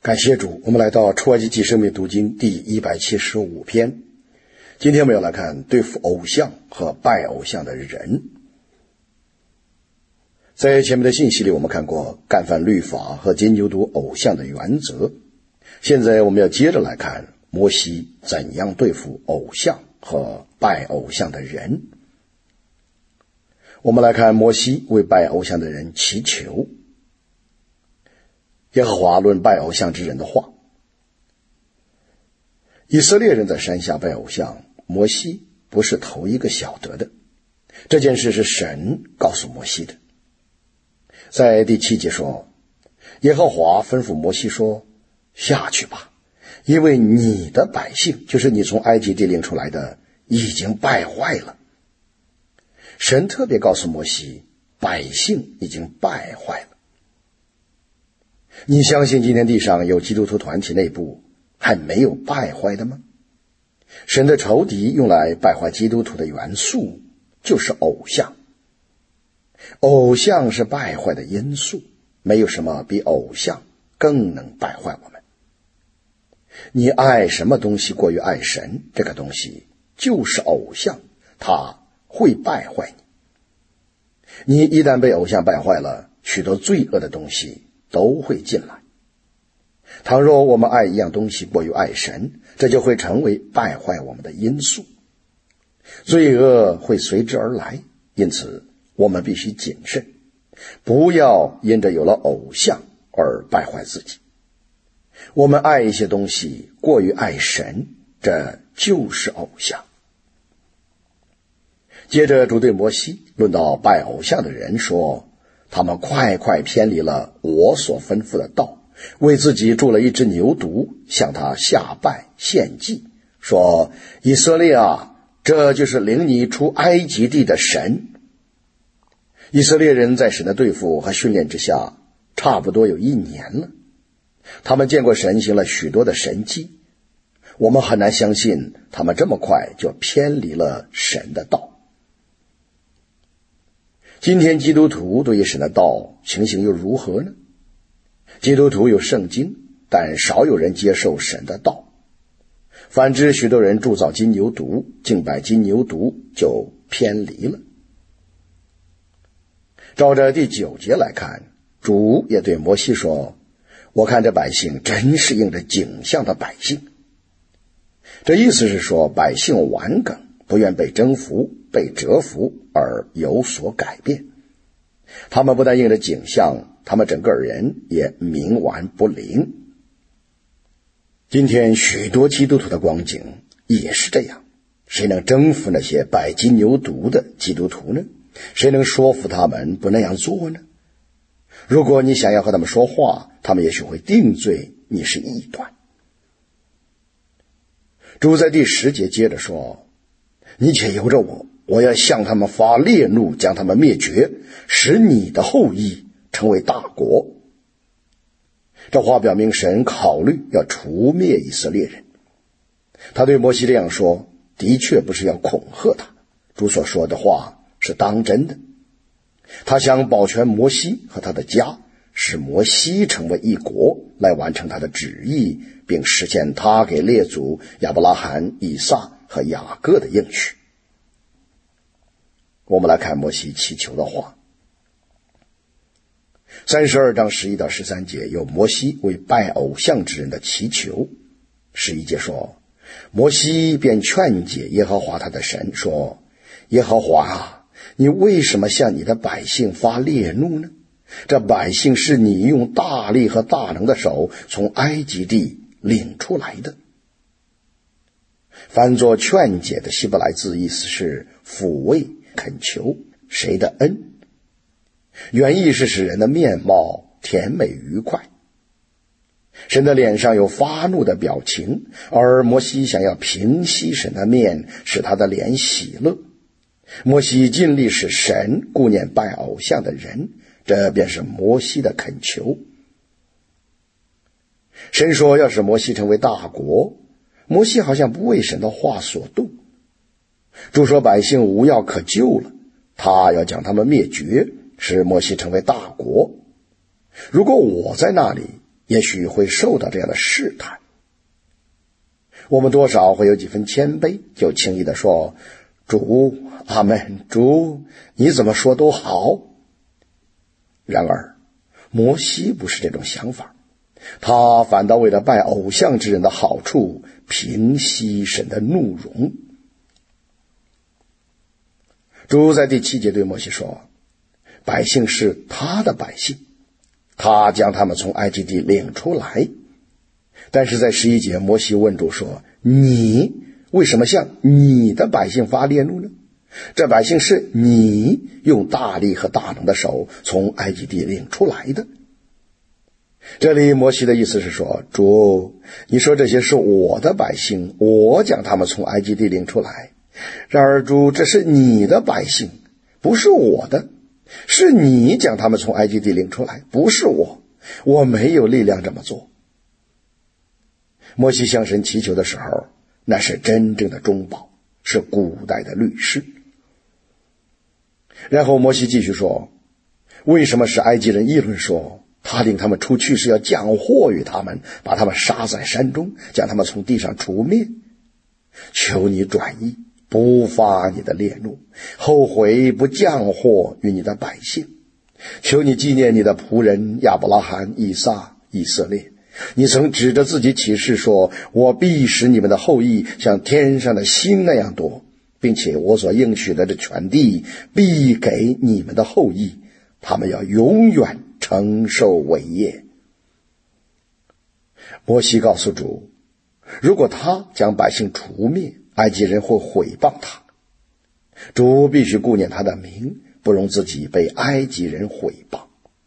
感谢主，我们来到出埃及记生命读经第175篇。今天我们要来看对付偶像和拜偶像的人。在前面的信息里，我们看过干犯律法和金牛犊偶像的原则。现在我们要接着来看摩西怎样对付偶像和拜偶像的人。我们来看摩西为拜偶像的人祈求。耶和华论拜偶像之人的话。以色列人在山下拜偶像，摩西不是头一个晓得的，这件事是神告诉摩西的。在第7节说，耶和华吩咐摩西说，下去吧，因为你的百姓，就是你从埃及地领出来的，已经败坏了。神特别告诉摩西，百姓已经败坏了。你相信今天地上有基督徒团体内部还没有败坏的吗？神的仇敌用来败坏基督徒的元素就是偶像。偶像是败坏的因素，没有什么比偶像更能败坏我们。你爱什么东西过于爱神，这个东西就是偶像，它会败坏你。你一旦被偶像败坏了，许多罪恶的东西都会进来。倘若我们爱一样东西过于爱神，这就会成为败坏我们的因素，罪恶会随之而来。因此我们必须谨慎，不要因着有了偶像而败坏自己。我们爱一些东西过于爱神，这就是偶像。接着主对摩西论到拜偶像的人说，他们快偏离了我所吩咐的道，为自己铸了一只牛犊，向他下拜献祭，说，以色列啊，这就是领你出埃及地的神。以色列人在神的对付和训练之下差不多有1年了，他们见过神行了许多的神迹，我们很难相信他们这么快就偏离了神的道。今天基督徒对于神的道情形又如何呢？基督徒有圣经，但少有人接受神的道。反之，许多人铸造金牛犊，敬拜金牛犊，就偏离了。照着第9节来看，主也对摩西说，我看这百姓真是应着景象的百姓。这意思是说，百姓顽梗，不愿被征服，被折服而有所改变。他们不但应着景象，他们整个人也冥顽不灵。今天许多基督徒的光景也是这样，谁能征服那些拜金牛犊的基督徒呢？谁能说服他们不那样做呢？如果你想要和他们说话，他们也许会定罪你是异端。主在第10节接着说，你且由着我，我要向他们发烈怒，将他们灭绝，使你的后裔成为大国。这话表明神考虑要除灭以色列人。他对摩西这样说，的确不是要恐吓他，主所说的话是当真的。他想保全摩西和他的家，使摩西成为一国，来完成他的旨意，并实现他给列祖亚伯拉罕、以撒和雅各的应许。我们来看摩西祈求的话。32章11到13节有摩西为拜偶像之人的祈求。11节说，摩西便劝解耶和华他的神说，耶和华啊，你为什么向你的百姓发烈怒呢？这百姓是你用大力和大能的手从埃及地领出来的。翻作劝解的希伯来字意思是抚慰、恳求谁的恩，原意是使人的面貌甜美愉快。神的脸上有发怒的表情，而摩西想要平息神的面，使他的脸喜乐。摩西尽力使神顾念拜偶像的人，这便是摩西的恳求。神说要使摩西成为大国，摩西好像不为神的话所动。主说百姓无药可救了，他要将他们灭绝，使摩西成为大国。如果我在那里， 也许会受到这样的试探。我们多少会有几分谦卑，就轻易地说，主，阿们，主，你怎么说都好。然而摩西不是这种想法，他反倒为了拜偶像之人的好处，平息神的怒容。主在第7节对摩西说，百姓是他的百姓，他将他们从埃及地领出来。但是在11节，摩西问主说，你为什么向你的百姓发烈怒呢？这百姓是你用大力和大能的手从埃及地领出来的。这里摩西的意思是说，主，你说这些是我的百姓，我将他们从埃及地领出来。然而主，这是你的百姓，不是我的，是你将他们从埃及地领出来，不是我，我没有力量这么做。摩西向神祈求的时候，那是真正的中保，是古代的律师。然后摩西继续说，为什么使埃及人议论说，他领他们出去是要降祸于他们，把他们杀在山中，将他们从地上除灭？求你转意，不发你的烈怒，后悔不降祸于你的百姓。求你纪念你的仆人亚伯拉罕、以撒、以色列。你曾指着自己起誓说，我必使你们的后裔像天上的星那样多，并且我所应许的这全地必给你们的后裔，他们要永远承受伟业。摩西告诉主，如果他将百姓除灭，埃及人会毁谤他，主必须顾念他的名，不容自己被埃及人毁谤。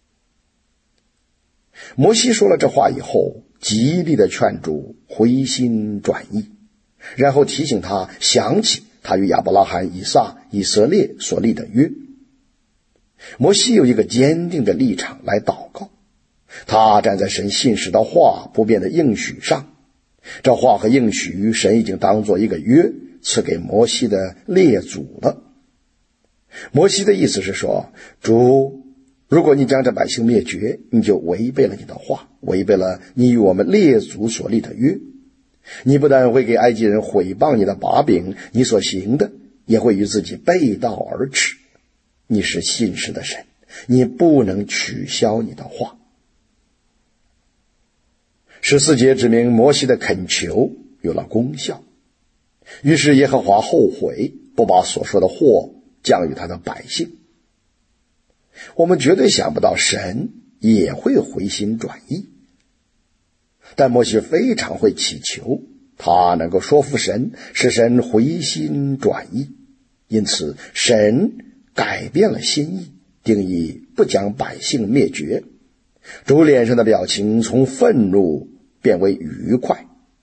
摩西说了这话以后，极力的劝主回心转意，然后提醒他想起他与亚伯拉罕、以撒、以色列所立的约。摩西有一个坚定的立场来祷告，他站在神信实的话不变的应许上。这话和应许神已经当作一个约赐给摩西的列祖了。摩西的意思是说，主，如果你将这百姓灭绝，你就违背了你的话，违背了你与我们列祖所立的约。你不但会给埃及人毁谤你的把柄，你所行的也会与自己背道而驰。你是信实的神，你不能取消你的话。14节指明摩西的恳求有了功效，于是耶和华后悔，不把所说的祸降与他的百姓。我们绝对想不到神也会回心转意，但摩西非常会祈求，他能够说服神，使神回心转意。因此神改变了心意，定义不将百姓灭绝。主脸上的表情从愤怒变为愉快。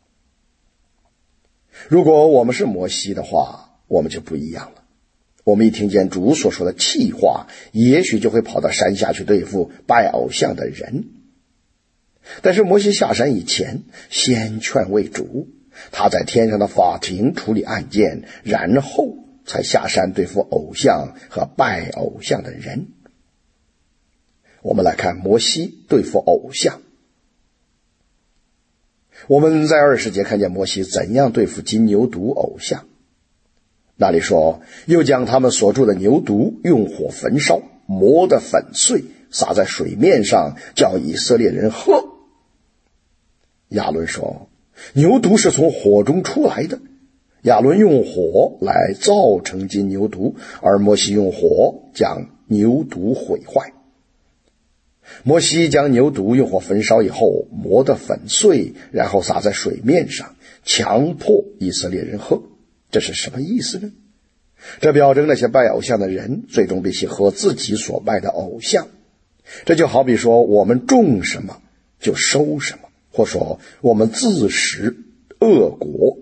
如果我们是摩西的话，我们就不一样了。我们一听见主所说的气话，也许就会跑到山下去对付拜偶像的人。但是摩西下山以前，先劝慰主，他在天上的法庭处理案件，然后才下山对付偶像和拜偶像的人。我们来看摩西对付偶像。我们在20节看见摩西怎样对付金牛犊偶像。那里说，又将他们所铸的牛犊用火焚烧，磨得粉碎，撒在水面上，叫以色列人喝。亚伦说，牛犊是从火中出来的，亚伦用火来造成金牛犊，而摩西用火将牛犊毁坏。摩西将牛犊用火焚烧以后，磨得粉碎，然后撒在水面上，强迫以色列人喝。这是什么意思呢？这表征那些拜偶像的人最终必须喝自己所拜的偶像。这就好比说，我们种什么就收什么，或说我们自食恶果。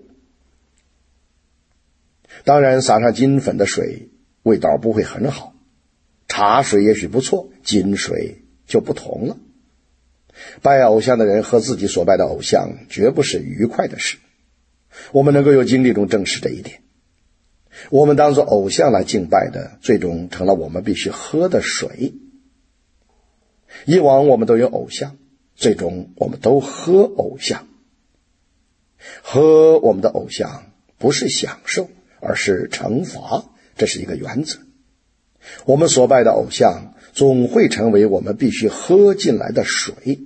当然撒上金粉的水味道不会很好，茶水也许不错，金水就不同了。拜偶像的人喝自己所拜的偶像绝不是愉快的事。我们能够由经历中证实这一点。我们当作偶像来敬拜的，最终成了我们必须喝的水。以往我们都有偶像， 最终我们都喝偶像。喝我们的偶像不是享受，而是惩罚，这是一个原则。我们所拜的偶像总会成为我们必须喝进来的水。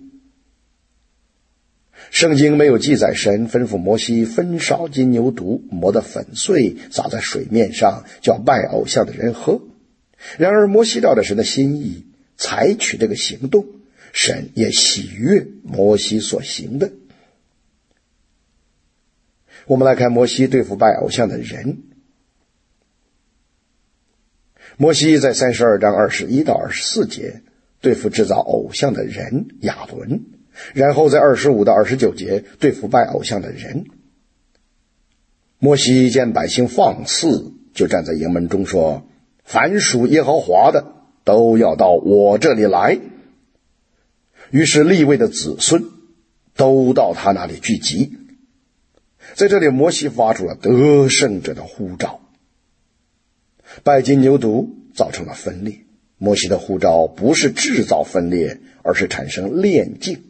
圣经没有记载神吩咐摩西分烧金牛犊，磨得粉碎，撒在水面上，叫拜偶像的人喝。然而摩西照着神的心意采取这个行动，神也喜悦摩西所行的。我们来看摩西对付拜偶像的人。摩西在32章21到24节对付制造偶像的人亚伦，然后在25到29节对付拜偶像的人。摩西见百姓放肆，就站在营门中说，凡属耶和华的都要到我这里来。于是利未的子孙都到他那里聚集。在这里摩西发出了得胜者的呼召。拜金牛犊造成了分裂，摩西的呼召不是制造分裂，而是产生炼净。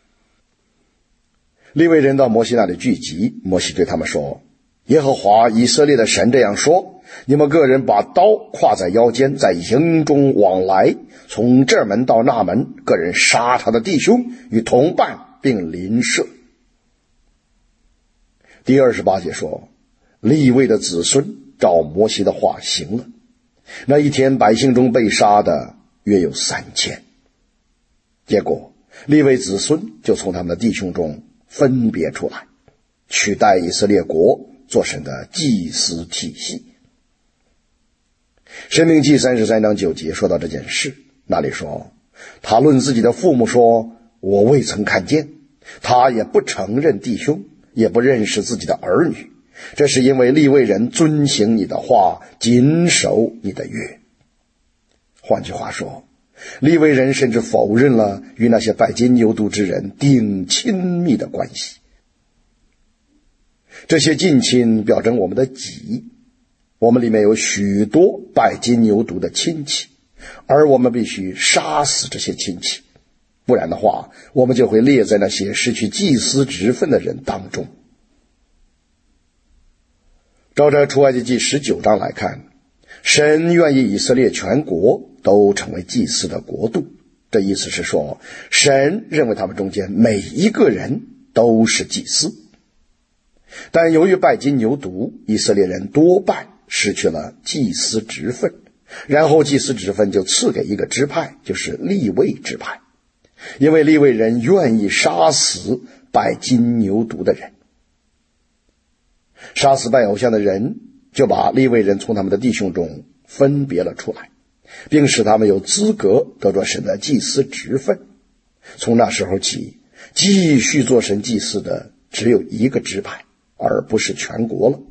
利未人到摩西那里聚集，摩西对他们说，耶和华以色列的神这样说，你们个人把刀挎在腰间，在营中往来，从这门到那门，个人杀他的弟兄与同伴并邻舍。第28节说，利未的子孙照摩西的话行了。那一天百姓中被杀的约有3000。结果利未子孙就从他们的弟兄中分别出来，取代以色列国做神的祭司体系。申命记33章9节说到这件事，那里说，他论自己的父母说，我未曾看见，他也不承认弟兄，也不认识自己的儿女，这是因为利未人遵行你的话，谨守你的约。换句话说，利未人甚至否认了与那些拜金牛犊之人顶亲密的关系。这些近亲表征我们的己，我们里面有许多拜金牛犊的亲戚，而我们必须杀死这些亲戚，不然的话，我们就会列在那些失去祭司职分的人当中。照着出埃及记19章来看，神愿意以色列全国都成为祭司的国度，这意思是说，神认为他们中间每一个人都是祭司。但由于拜金牛犊，以色列人多半失去了祭司职分，然后祭司职分就赐给一个支派，就是利未支派，因为利未人愿意杀死拜金牛犊的人。杀死拜偶像的人，就把利未人从他们的弟兄中分别了出来，并使他们有资格得着神的祭司职分。从那时候起，继续做神祭司的只有一个支派，而不是全国了。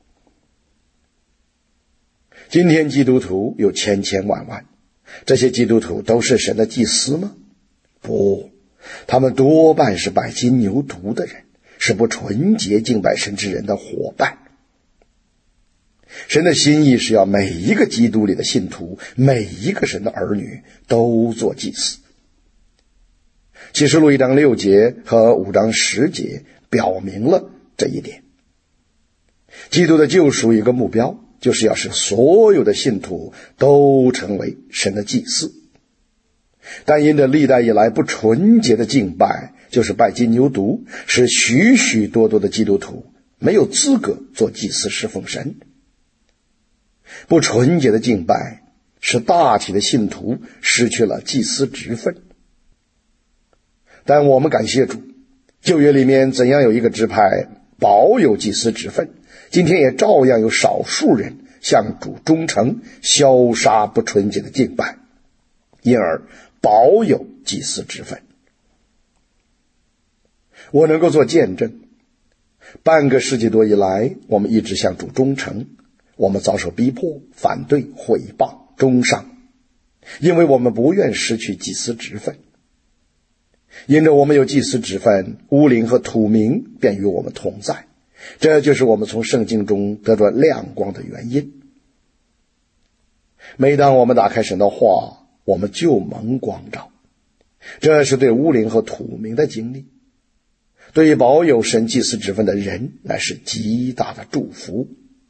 今天基督徒有千千万万，这些基督徒都是神的祭司吗？不，他们多半是拜金牛犊的人，是不纯洁敬拜神之人的伙伴。神的心意是要每一个基督里的信徒，每一个神的儿女都做祭司。启示录1章6节和5章10节表明了这一点。基督的救赎有一个目标，就是要使所有的信徒都成为神的祭司。但因着历代以来不纯洁的敬拜，就是拜金牛犊，使许许多多的基督徒没有资格做祭司侍奉神。不纯洁的敬拜使大体的信徒失去了祭司职分。但我们感谢主，旧约里面怎样有一个支派保有祭司职分，今天也照样有少数人向主忠诚，消杀不纯洁的敬拜，因而保有祭司职分。我能够做见证，半个世纪多以来，我们一直向主忠诚，我们遭受逼迫、反对、毁谤、中伤，因为我们不愿失去祭司职分。因着我们有祭司职分，乌灵和土明便与我们同在，这就是我们从圣经中得着亮光的原因。每当我们打开神的话，我们就蒙光照。 这是对乌灵和土明的经历，对于保有神祭司职分的人乃是极大的祝福。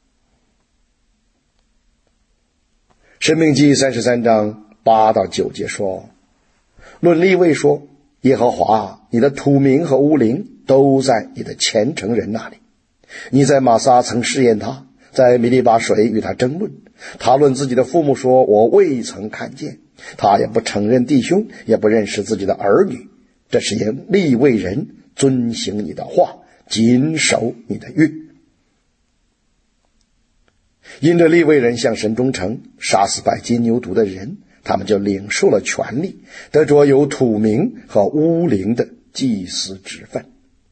申命记33章8到9节说，论利未说，耶和华你的土明和乌灵都在你的虔诚人那里。你在玛撒曾试验他，在米利巴水与他争论，他论自己的父母说，我未曾看见。他也不承认弟兄，也不认识自己的儿女。这是因利未人遵行你的话，谨守你的约。因着利未人向神忠诚，杀死拜金牛犊的人，他们就领受了权利，得着有土明和乌灵的祭司职分。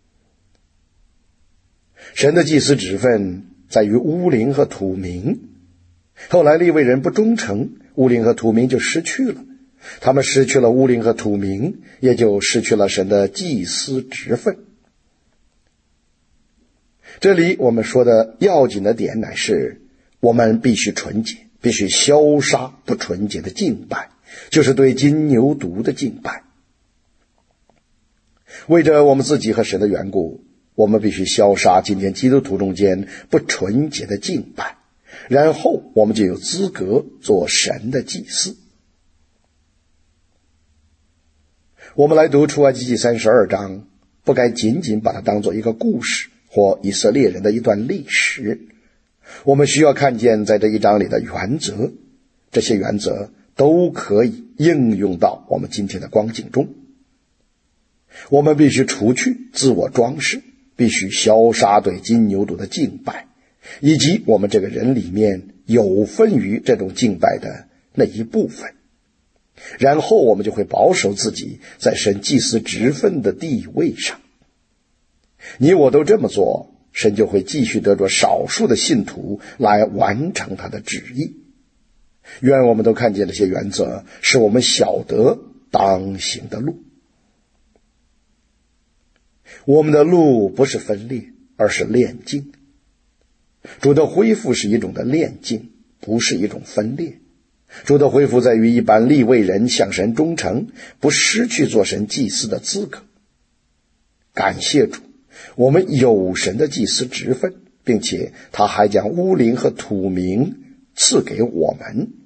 神的祭司职分在于乌灵和土明，后来利未人不忠诚，乌灵和土明就失去了，他们失去了乌灵和土明，也就失去了神的祭司职分。这里我们说的要紧的点乃是，我们必须纯洁，必须消杀不纯洁的敬拜，就是对金牛犊的敬拜。为着我们自己和神的缘故，我们必须消杀今天基督徒中间不纯洁的敬拜，然后我们就有资格做神的祭司。我们来读出埃及记32章，不该仅仅把它当作一个故事或以色列人的一段历史，我们需要看见在这一章里的原则，这些原则都可以应用到我们今天的光景中。我们必须除去自我装饰，必须消杀对金牛犊的敬拜，以及我们这个人里面有分于这种敬拜的那一部分，然后我们就会保守自己在神祭司职分的地位上。你我都这么做，神就会继续得着少数的信徒来完成他的旨意。愿我们都看见这些原则，使我们晓得当行的路。我们的路不是分裂，而是炼净。主的恢复是一种的炼净，不是一种分裂。主的恢复在于一般利未人向神忠诚，不失去做神祭司的资格。感谢主，我们有神的祭司职分，并且他还将乌灵和土明赐给我们。